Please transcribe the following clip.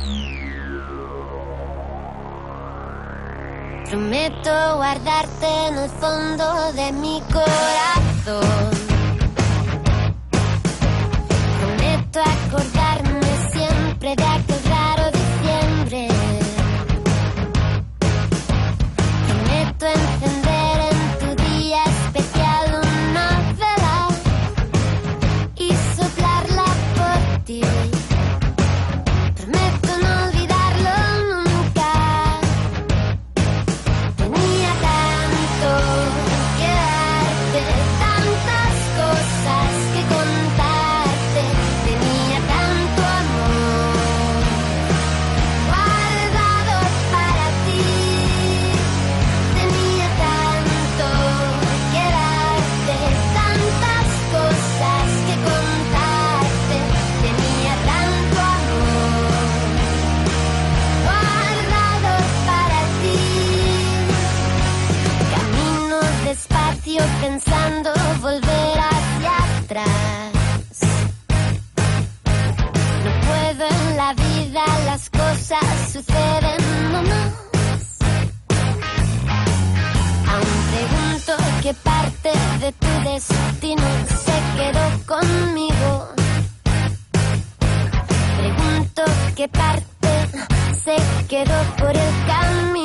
Prometo guardarte en el fondo de mi corazón. Prometo acordarme siempre de aquel raro diciembre. Prometo encender en tu día especial una vela y soplarla por ti. Prometo no olvidarlo nunca. Tenía tanto que darte, tantas cosas que contarte. Tenía tanto amor guardado para ti. Tenía tanto que darte, tantas cosas que contarte. Tenía tanto amor guardado para ti. Camino despacio pensando volver hacia atrás. No puedo en la vida, las cosas suceden nomás. Aún pregunto qué parte de tu destino se quedó conmigo. Pregunto qué parte se quedó por el camino.